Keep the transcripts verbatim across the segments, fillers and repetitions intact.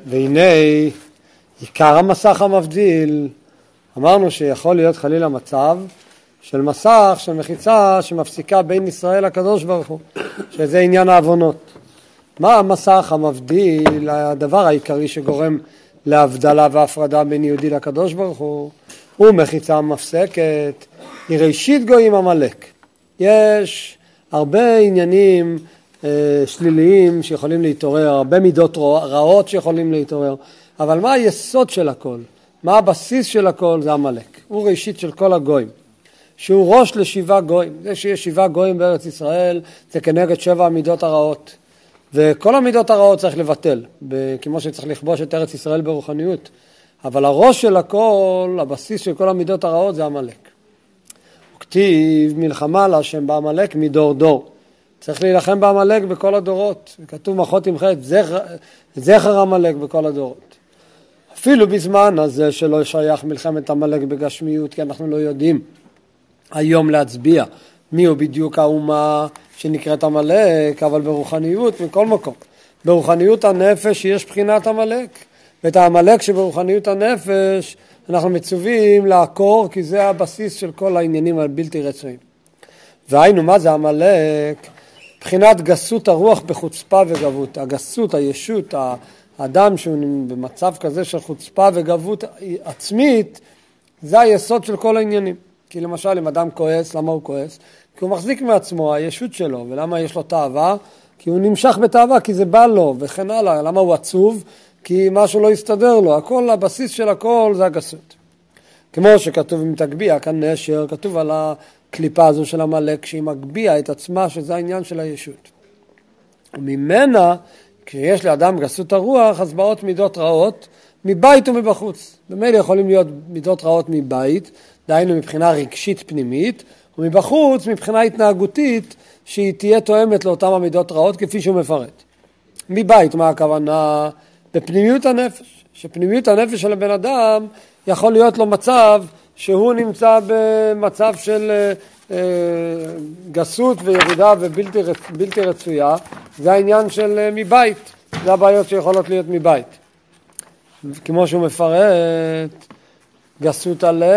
והנה עיקר המסך המבדיל, אמרנו שיכול להיות חלילה מצב של מסך, של מחיצה שמפסיקה בין ישראל לקדוש ברוך הוא, שזה עניין העוונות. מה המסך המבדיל, הדבר העיקרי שגורם להבדלה והפרדה בין יהודי לקדוש ברוך הוא? הוא מחיצה מפסקת, היא ראשית גויים עמלק. יש הרבה עניינים אה, שליליים שיכולים להתעורר, הרבה מידות רעות שיכולים להתעורר, אבל מה היסוד של הכל? מה הבסיס של הכל? זה עמלק. הוא ראשית של כל הגויים. שהוא ראש לשבעה גויים. זה שיש שבעה גויים בארץ ישראל, זה כנגד שבע המידות הרעות. וכל המידות הרעות צריך לבטל, כמו שצריך לכבוש את ארץ ישראל ברוחניות. אבל הראש של הכל, הבסיס של כל המידות הרעות זה עמלק. כתיב מלחמה להשם בעמלק מדור דור. צריך להילחם בעמלק בכל הדורות. כתוב מחות עם חטא, זכר, זכר עמלק בכל הדורות. אפילו בזמן הזה שלא שייך מלחמת עמלק בגשמיות, כי אנחנו לא יודעים היום להצביע מיהו בדיוק האומה שנקראת עמלק, אבל ברוחניות מכל מקום. ברוחניות הנפש יש בחינת עמלק, ואת העמלק שברוחניות הנפש אנחנו מצווים לעקור, כי זה הבסיס של כל העניינים הבלתי רצויים. והיינו מה זה עמלק? בחינת גסות הרוח בחוצפה וגבות. הגסות, הישות, האדם שהוא במצב כזה של חוצפה וגבות עצמית, זה היסוד של כל העניינים. כי למשל אם אדם כועס, למה הוא כועס? כי הוא מחזיק מעצמו, הישות שלו. ולמה יש לו תאווה? כי הוא נמשך בתאווה, כי זה בא לו וכן הלאה. למה הוא עצוב? כי משהו לא יסתדר לו. הכל, הבסיס של הכל זה הגסות. כמו שכתוב אם תגביע כאן נשר, כתוב על הקליפה הזו של עמלק, שהיא מגביע את עצמה, שזה העניין של הישות. וממנה, כשיש לאדם גסות הרוח, אז באות מידות רעות מבית ומבחוץ. במילא יכולים להיות מידות רעות מבית, דהיינו מבחינה רגשית פנימית, ומבחוץ מבחינה התנהגותית, שהיא תהיה תואמת לאותם המידות רעות, כפי שהוא מפרט. מבית, מה הכוונה? בפנימיות הנפש. שפנימיות הנפש של הבן אדם יכול להיות לו מצב שהוא נמצא במצב של אה, גסות וירידה ובלתי בלתי רצויה. זה העניין של אה, מבית. זה הבעיות שיכולות להיות מבית. כמו שהוא מפרט, גסות הלב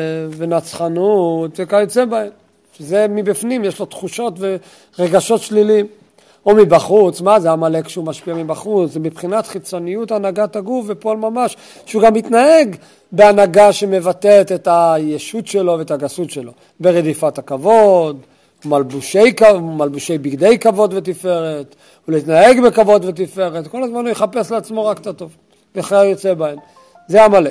ונצחנות וכיוצא בהן. שזה מבפנים, יש לו תחושות ורגשות שליליים. או מבחוץ, מה זה עמלק שהוא משפיע מבחוץ? זה מבחינת חיצוניות הנהגת הגוף ופועל ממש, שהוא גם מתנהג בהנהגה שמבטאת את הישות שלו ואת הגסות שלו. ברדיפת הכבוד, מלבושי, מלבושי בגדי כבוד ותפארת, ולהתנהג בכבוד ותפארת, כל הזמן הוא יחפש לעצמו רק את הטוב, וחיי יוצא בהן. זה עמלק.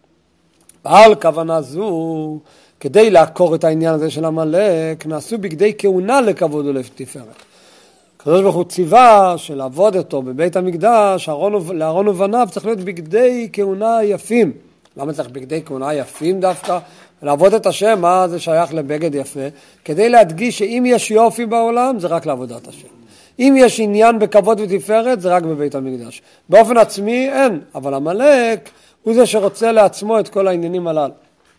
על כוונה זו, כדי לעקור את העניין הזה של עמלק, נעשו בגדי כהונה לכבוד ולתפארת. הקדוש ברוך הוא ציווה שלעבוד אותו בבית המקדש, לארון ובניו צריך להיות בגדי כהונה יפים. למה צריך בגדי כהונה יפים דווקא? לעבוד את השם, מה זה שייך לבגד יפה? כדי להדגיש שאם יש יופי בעולם, זה רק לעבודת השם. אם יש עניין בכבוד ותפארת, זה רק בבית המקדש. באופן עצמי אין, אבל עמלק הוא זה שרוצה לעצמו את כל העניינים הללו.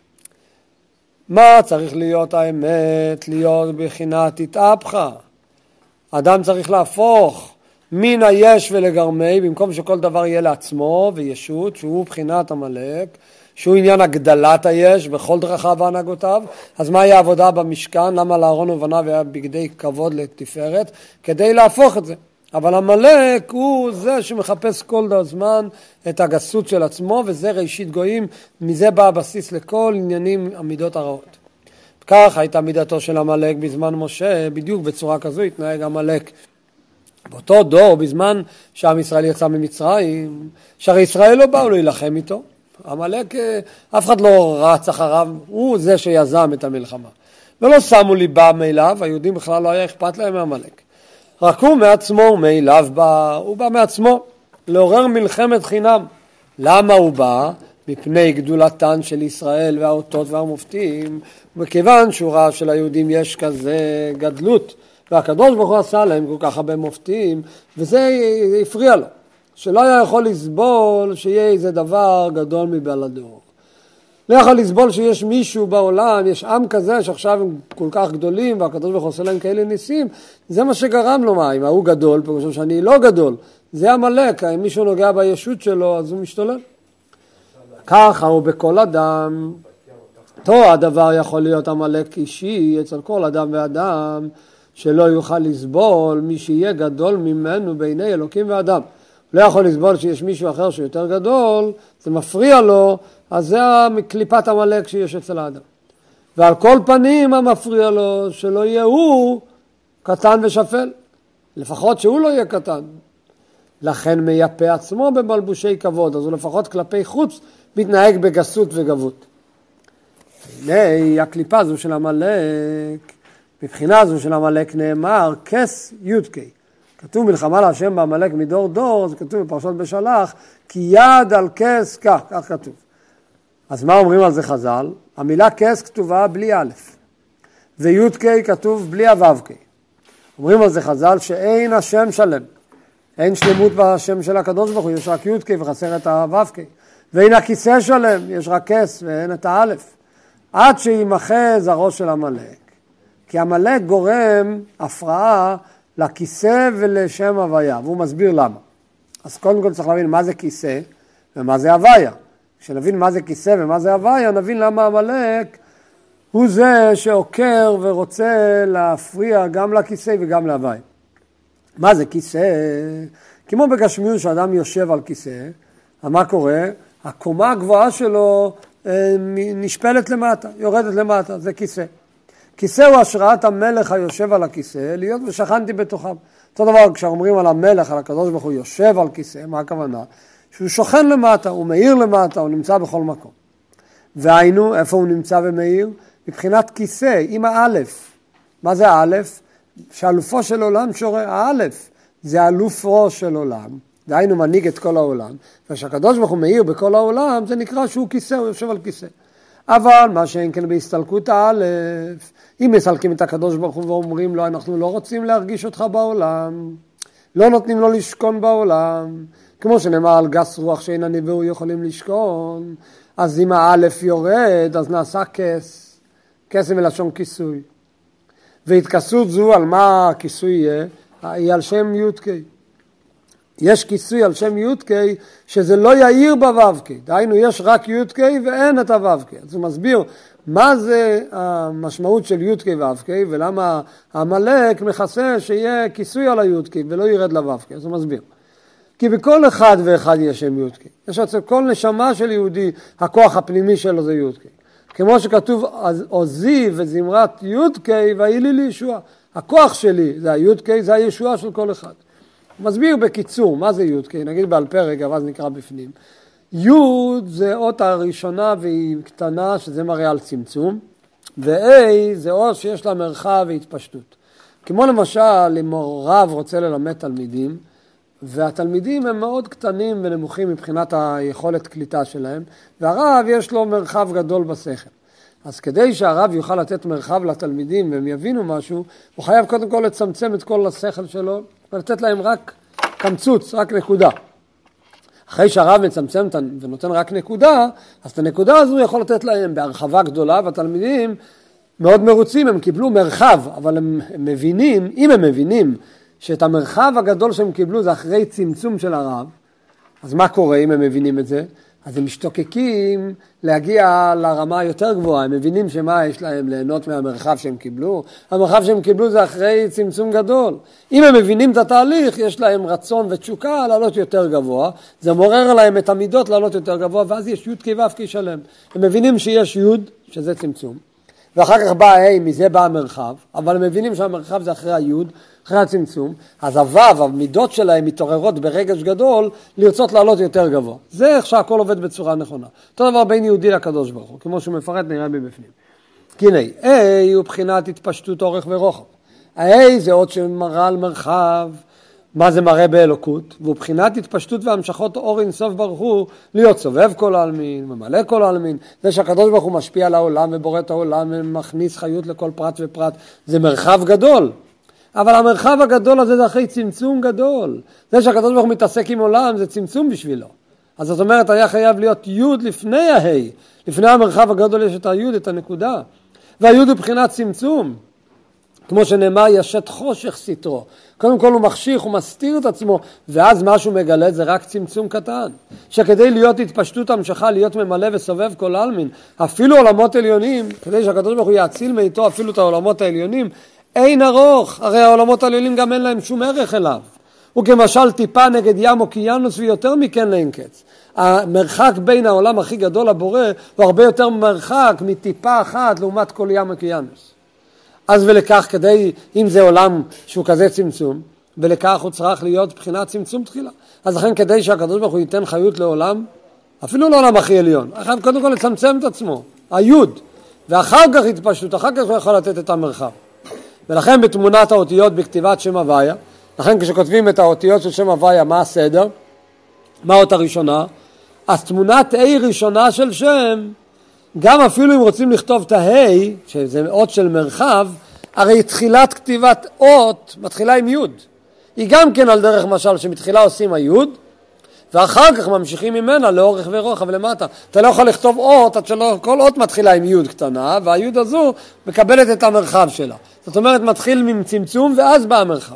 מה צריך להיות האמת? להיות בחינת התהפכה. אדם צריך להפוך מן היש ולגרמי, במקום שכל דבר יהיה לעצמו וישות, שהוא בחינת עמלק, שהוא עניין הגדלת היש בכל דרכיו והנהגותיו. אז מה היה העבודה במשכן? למה לארון ובניו היה בגדי כבוד לתפארת? כדי להפוך את זה. אבל עמלק הוא זה שמחפש כל הזמן את הגסות של עצמו, וזה ראשית גויים, מזה בא הבסיס לכל עניינים המידות הרעות. כך הייתה מידתו של עמלק בזמן משה, בדיוק בצורה כזו התנהג עמלק. באותו דור, בזמן שעם ישראל יצא ממצרים, שהרי ישראל לא באו להילחם איתו. עמלק, אף אחד לא רץ אחריו, הוא זה שיזם את המלחמה. ולא שמו ליבם מאליו, היהודים בכלל לא היה אכפת להם מעמלק. רק הוא מעצמו ומאליו בא, הוא בא מעצמו לעורר מלחמת חינם. למה הוא בא? מפני גדולתן של ישראל והאותות והמופתים, וכיוון שהוא ראה שליהודים יש כזה גדלות, והקדוש ברוך הוא עשה להם כל כך הרבה מופתים, וזה הפריע לו, שלא היה יכול לסבול שיהיה איזה דבר גדול מבעל הדור. לא יכול לסבול שיש מישהו בעולם, יש עם כזה שעכשיו הם כל כך גדולים והקדוש ברוך הוא עושה להם כאלה ניסים, זה מה שגרם לו. מה, אם הוא גדול, פשוט שאני לא גדול, זה המלאק, אם מישהו נוגע בישות שלו אז הוא משתולל. ככה הוא בכל אדם. אותו הדבר יכול להיות המלאק אישי אצל כל אדם ואדם, שלא יוכל לסבול מי שיהיה גדול ממנו בעיני אלוקים ואדם. לא יכול לסבול שיש מישהו אחר שיותר גדול, זה מפריע לו, אז זה קליפת המלאק שיש אצל האדם. ועל כל פנים המפריע לו שלא יהיה הוא קטן ושפל, לפחות שהוא לא יהיה קטן. לכן מייפה עצמו במלבושי כבוד, אז הוא לפחות כלפי חוץ מתנהג בגסות וגבות. הנה הקליפה הזו של המלאק, מבחינה זו של המלאק נאמר כס יודקי. כתוב מלחמה להשם במלאק מדור דור, זה כתוב בפרשות בשלח, כי יד על כס כך, כך כתוב. אז מה אומרים על זה חז"ל? המילה כס כתובה בלי א', ויודקי כתוב בלי הו"קי. אומרים על זה חז"ל שאין השם שלם, אין שלמות בשם של הקדוש ברוך הוא, יש רק יודקי וחסר את הו"קי. ואין הכיסא שלם, יש רק כס ואין את האלף. עד שימחה זרעו של המלאק. כי המלאק גורם הפרעה לכיסא ולשם הוויה, והוא מסביר למה. אז קודם כל צריך להבין מה זה כיסא ומה זה הוויה. כשנבין מה זה כיסא ומה זה הוויה, נבין למה המלאק הוא זה שעוקר ורוצה להפריע גם לכיסא וגם להוויה. מה זה כיסא? כמו בגשמיות שאדם יושב על כיסא, מה קורה? הקומה הגבוהה שלו נשפלת למטה, יורדת למטה, זה כיסא. כיסא הוא השראת המלך היושב על הכיסא, להיות ושכנתי בתוכם. אותו דבר כשאומרים על המלך, על הקדוש ברוך הוא יושב על כיסא, מה הכוונה? שהוא שוכן למטה, הוא מאיר למטה, הוא נמצא בכל מקום. והיינו, איפה הוא נמצא ומאיר? מבחינת כיסא, עם האלף. מה זה האלף? שאלופו של עולם שורה, האלף זה אלוף ראש של עולם, דהיינו מנהיג את כל העולם, ושהקדוש ברוך הוא מאיר בכל העולם, זה נקרא שהוא כיסא, הוא יושב על כיסא. אבל מה שאין כן בהסתלקות האלף, אם מסלקים את הקדוש ברוך הוא ואומרים לו, אנחנו לא רוצים להרגיש אותך בעולם, לא נותנים לו לשכון בעולם, כמו שנאמר על גס רוח שאין הנביאו יכולים לשכון, אז אם האלף יורד, אז נעשה כס, כס זה מלשון כיסוי. והתכסות זו על מה הכיסוי יהיה? היא על שם יודקי. יש כיסוי על שם יודקי שזה לא יאיר בו"קי. דהיינו יש רק יודקי ואין את הו"קי. אז הוא מסביר מה זה המשמעות של יודקי ו"קי ולמה המלאק מכסה שיהיה כיסוי על היודקי ולא ירד לו"קי. אז הוא מסביר. כי בכל אחד ואחד יש שם יודקי. יש אצל כל נשמה של יהודי הכוח הפנימי שלו זה יודקי. כמו שכתוב עוזי וזמרת יודקי והיא לי לישוע. הכוח שלי זה היודקי, זה הישוע של כל אחד. מסביר בקיצור, מה זה יודקי? נגיד בעל פרק, אבל אז נקרא בפנים. יוד זה אות הראשונה והיא קטנה, שזה מראה על צמצום, ו-A זה אות שיש לה מרחב והתפשטות. כמו למשל, אם רב רוצה ללמד תלמידים, והתלמידים הם מאוד קטנים ונמוכים מבחינת היכולת קליטה שלהם, והרב יש לו מרחב גדול בשכל. אז כדי שהרב יוכל לתת מרחב לתלמידים והם יבינו משהו, הוא חייב קודם כל לצמצם את כל השכל שלו, ולתת להם רק קמצוץ, רק נקודה. אחרי שהרב מצמצם ונותן רק נקודה, אז את הנקודה הזו יכול לתת להם בהרחבה גדולה, והתלמידים מאוד מרוצים, הם קיבלו מרחב, אבל הם, הם מבינים, אם הם מבינים שאת המרחב הגדול שהם קיבלו זה אחרי צמצום של הרב, אז מה קורה אם הם מבינים את זה? אז הם משתוקקים להגיע לרמה היותר גבוהה, הם מבינים שמה יש להם ליהנות מהמרחב שהם קיבלו, המרחב שהם קיבלו זה אחרי צמצום גדול. אם הם מבינים את התהליך, יש להם רצון ותשוקה לעלות יותר גבוה, זה מעורר להם את המידות לעלות יותר גבוה, ואז יש י' כ' ו' כ' שלם. הם מבינים שיש י' שזה צמצום, ואחר כך בא ה' מזה בא המרחב, אבל הם מבינים שהמרחב זה אחרי הי' אחרי הצמצום, אז הו"ב, המידות שלהם מתעוררות ברגש גדול לרצות לעלות יותר גבוה. זה איך שהכל עובד בצורה נכונה. אותו דבר בין יהודי לקדוש ברוך הוא, כמו שהוא מפרט נראה מבפנים. כי הנה, A הוא בחינת התפשטות אורך ורוחב. ה-A זה עוד שמראה על מרחב, מה זה מראה באלוקות, והוא בחינת התפשטות והמשכות אור אינסוף ברוך הוא להיות סובב כל העלמין, ממלא כל העלמין. זה שהקדוש ברוך הוא משפיע על העולם ובורא את העולם ומכניס חיות לכל פרט ופרט, זה מרחב גדול. אבל המרחב הגדול הזה זה אחרי צמצום גדול. זה שהקדוש ברוך הוא מתעסק עם עולם זה צמצום בשבילו. אז זאת אומרת, היה חייב להיות י' לפני הה', לפני המרחב הגדול יש את היוד, את הנקודה. והיוד הוא בחינת צמצום. כמו שנאמר, ישת חושך סתרו. קודם כל הוא מחשיך, הוא מסתיר את עצמו, ואז מה שהוא מגלה זה רק צמצום קטן. שכדי להיות התפשטות המשכה, להיות ממלא וסובב כל אלמין, אפילו עולמות עליונים, כדי שהקדוש ברוך הוא יאציל מאיתו אפילו את העולמות העליונים, אין ארוך, הרי העולמות העליונים גם אין להם שום ערך אליו. הוא כמשל טיפה נגד ים אוקיינוס ויותר מכן לאין קץ. המרחק בין העולם הכי גדול לבורא הוא הרבה יותר מרחק מטיפה אחת לעומת כל ים אוקיינוס. אז ולכך כדי, אם זה עולם שהוא כזה צמצום, ולכך הוא צריך להיות בחינת צמצום תחילה. אז לכן כדי שהקדוש ברוך הוא ייתן חיות לעולם, אפילו לעולם הכי עליון, אחר קודם כל לצמצם את עצמו, היוד, ואחר כך התפשטות, אחר כך הוא יכול לתת את המרחב. ולכן בתמונת האותיות בכתיבת שם הוויה, לכן כשכותבים את האותיות של שם הוויה, מה הסדר? מה האות הראשונה? אז תמונת A ראשונה של שם, גם אפילו אם רוצים לכתוב את ההי, שזה אות של מרחב, הרי תחילת כתיבת אות מתחילה עם יוד. היא גם כן על דרך משל שמתחילה עושים היוד, ואחר כך ממשיכים ממנה לאורך ורוחב ולמטה. אתה לא יכול לכתוב אות, עד שלא, כל אות מתחילה עם יוד קטנה, והיוד הזו מקבלת את המרחב שלה. זאת אומרת, מתחיל מצמצום ואז בא המרחב.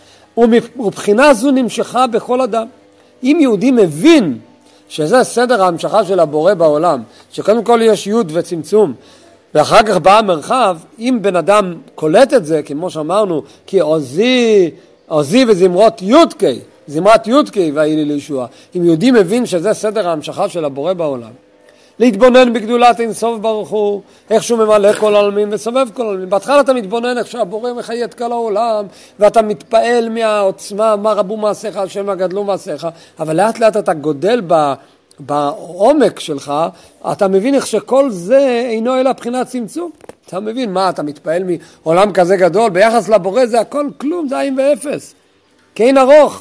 ובחינה זו נמשכה בכל אדם. אם יהודי מבין שזה סדר ההמשכה של הבורא בעולם, שקודם כל יש יוד וצמצום, ואחר כך בא המרחב, אם בן אדם קולט את זה, כמו שאמרנו, כי עוזי, עוזי וזמרות יודקי, זמרת יודקי והיא לי לישוע, אם יהודי מבין שזה סדר ההמשכה של הבורא בעולם, להתבונן בגדולת אין סוף ברוך הוא, איך שהוא ממלא כל עלמין וסובב כל עלמין. בהתחלה אתה מתבונן איך שהבורא מחיה את כל העולם, ואתה מתפעל מהעוצמה, מה רבו מעשיך, השם מה גדלו מעשיך, אבל לאט לאט אתה גודל ב, בעומק שלך, אתה מבין איך שכל זה אינו אלא בחינת צמצום. אתה מבין מה, אתה מתפעל מעולם כזה גדול, ביחס לבורא זה הכל כלום, זה עין ואפס, כאין ארוך.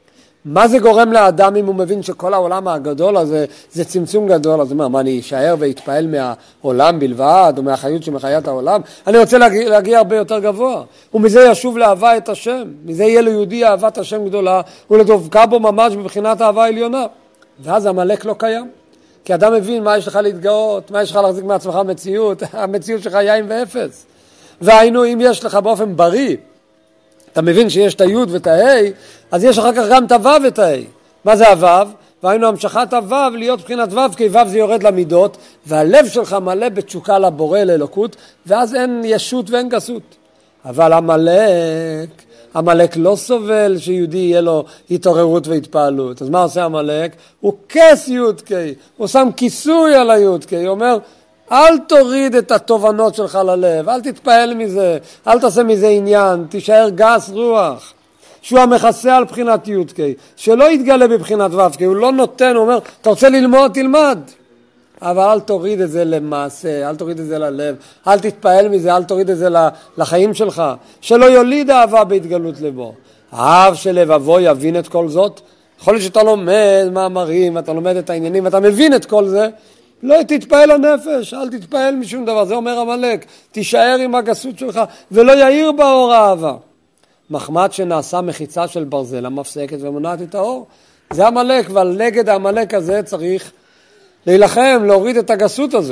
מה זה גורם לאדם אם הוא מבין שכל העולם הגדול הזה זה צמצום גדול? אז מה, מה אני אשאר והתפעל מהעולם בלבד או מהחיות שמחיה את העולם? אני רוצה להגיע, להגיע הרבה יותר גבוה, ומזה ישוב לאהבה את השם, מזה יהיה ליהודי אהבת השם גדולה ולדבקה בו ממש בבחינת אהבה עליונה. ואז המלאק לא קיים, כי אדם מבין מה יש לך להתגאות, מה יש לך להחזיק מעצמך מציאות, המציאות שלך יין ואפס. והיינו אם יש לך באופן בריא, אתה מבין שיש את היוד ואת ההי, אז יש אחר כך גם את הוו ואת ההי. מה זה הוו? והיינו המשכת הוו להיות בחינת וו, כי וו זה יורד למידות, והלב שלך מלא בתשוקה לבורא לאלוקות, ואז אין ישות ואין גסות. אבל המלאק, המלאק לא סובל שיהודי יהיה לו התעוררות והתפעלות. אז מה עושה המלאק? הוא כס יודקי, הוא שם כיסוי על היודקי, הוא אומר, אל תוריד את התובנות שלך ללב, אל תתפעל מזה, אל תעשה מזה עניין, תישאר גס רוח. שהוא המכסה על בחינת יודקי, שלא יתגלה בבחינת ו"ק, הוא לא נותן, הוא אומר, אתה רוצה ללמוד, תלמד. אבל אל תוריד את זה למעשה, אל תוריד את זה ללב, אל תתפעל מזה, אל תוריד את זה לחיים שלך, שלא יוליד אהבה בהתגלות לבו. האב של לבבו יבין את כל זאת, יכול להיות שאתה לומד מאמרים, אתה לומד את העניינים, ואתה מבין את כל זה, לא תתפעל הנפש, אל תתפעל משום דבר, זה אומר המלאק, תישאר עם הגסות שלך, ולא יאיר באור האהבה. מחמד שנעשה מחיצה של ברזל, המפסקת ומונעת את האור, זה המלאק, ועל נגד המלאק הזה צריך להילחם, להוריד את הגסות הזו.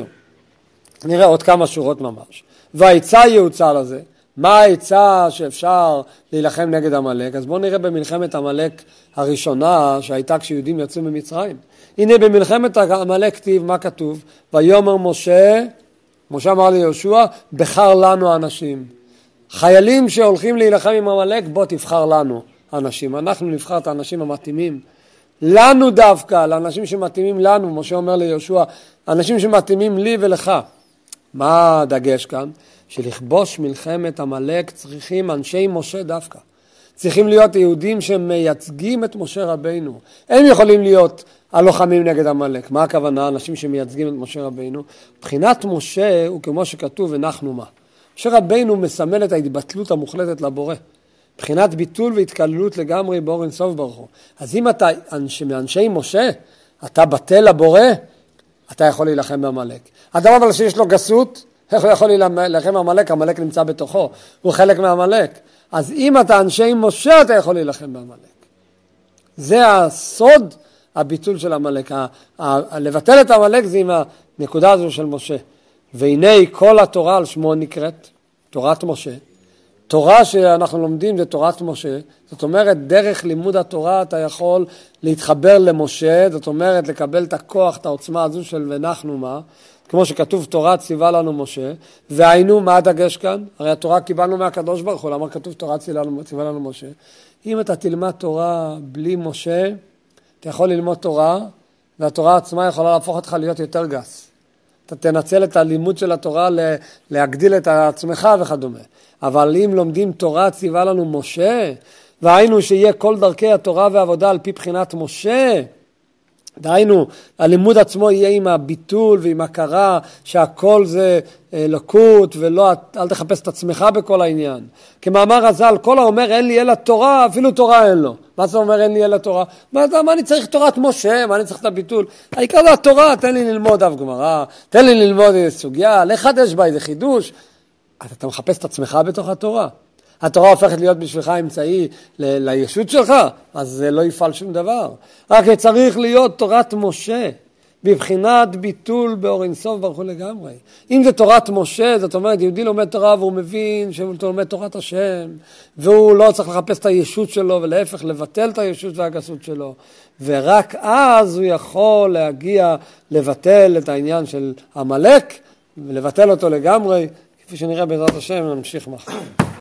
נראה עוד כמה שורות ממש. והעצה יוצא לזה. מה העצה שאפשר להילחם נגד המלאק? אז בואו נראה במלחמת המלאק הראשונה שהייתה כשיהודים יצאו ממצרים. הנה במלחמת המלאק כתיב, מה כתוב? ויאמר משה, משה אמר ליהושע, בחר לנו אנשים. חיילים שהולכים להילחם עם המלאק, בוא תבחר לנו אנשים. אנחנו נבחר את האנשים המתאימים. לנו דווקא, לאנשים שמתאימים לנו, משה אומר ליהושע, אנשים שמתאימים לי ולך. מה הדגש כאן? שלכבוש מלחמת המלאק צריכים אנשי משה דווקא. צריכים להיות יהודים שמייצגים את משה רבינו. הם יכולים להיות הלוחמים נגד המלאק. מה הכוונה? אנשים שמייצגים את משה רבינו. מבחינת משה הוא כמו שכתוב ונחנו מה. משה רבינו מסמל את ההתבטלות המוחלטת לבורא. מבחינת ביטול והתקללות לגמרי באור אין סוף ברוך הוא. אז אם אתה מאנשי משה, אתה בטל לבורא, אתה יכול להילחם במלאק. אדם אבל שיש לו גסות, איך הוא יכול להילחם במלאק? המלאק נמצא בתוכו, הוא חלק מהמלאק. אז אם אתה אנשי משה, אתה יכול להילחם במלאק. זה הסוד הביטול של המלאק. לבטל את המלאק זה עם נקודה הזו של משה. והנה כל התורה על שמו נקראת, תורת משה. תורה שאנחנו לומדים זה תורת משה, זאת אומרת דרך לימוד התורה אתה יכול להתחבר למשה, זאת אומרת לקבל את הכוח, את העוצמה הזו של ונחנו מה, כמו שכתוב תורה ציווה לנו משה, והיינו מה הדגש כאן? הרי התורה קיבלנו מהקדוש ברוך הוא, למה כתוב תורה ציווה לנו, ציווה לנו משה? אם אתה תלמד תורה בלי משה, אתה יכול ללמוד תורה, והתורה עצמה יכולה להפוך אותך להיות יותר גס. אתה תנצל את הלימוד של התורה להגדיל את עצמך וכדומה. אבל אם לומדים תורה ציווה לנו משה, והיינו שיהיה כל דרכי התורה והעבודה על פי בחינת משה, דהיינו, הלימוד עצמו יהיה עם הביטול ועם הכרה שהכל זה לקות ולא, אל תחפש את עצמך בכל העניין. כמאמר הזל, כל האומר אין לי אלא תורה, אפילו תורה אין לו. מה זה אומר אין לי אלא תורה? מה, מה אני צריך תורת משה? מה אני צריך את הביטול? העיקר זה התורה, תן לי ללמוד אף גמרא, תן לי ללמוד איזה סוגיה, לחדש בה איזה חידוש. אז אתה מחפש את עצמך בתוך התורה. התורה הופכת להיות בשבילך אמצעי ל- לישות שלך, אז זה לא יפעל שום דבר. רק צריך להיות תורת משה, בבחינת ביטול באור אינסוף ברוך הוא לגמרי. אם זה תורת משה, זאת אומרת, יהודי לומד תורה והוא מבין שהוא לומד תורת השם, והוא לא צריך לחפש את הישות שלו, ולהפך לבטל את הישות והגסות שלו. ורק אז הוא יכול להגיע לבטל את העניין של עמלק, ולבטל אותו לגמרי, כפי שנראה בעזרת השם, נמשיך מחר.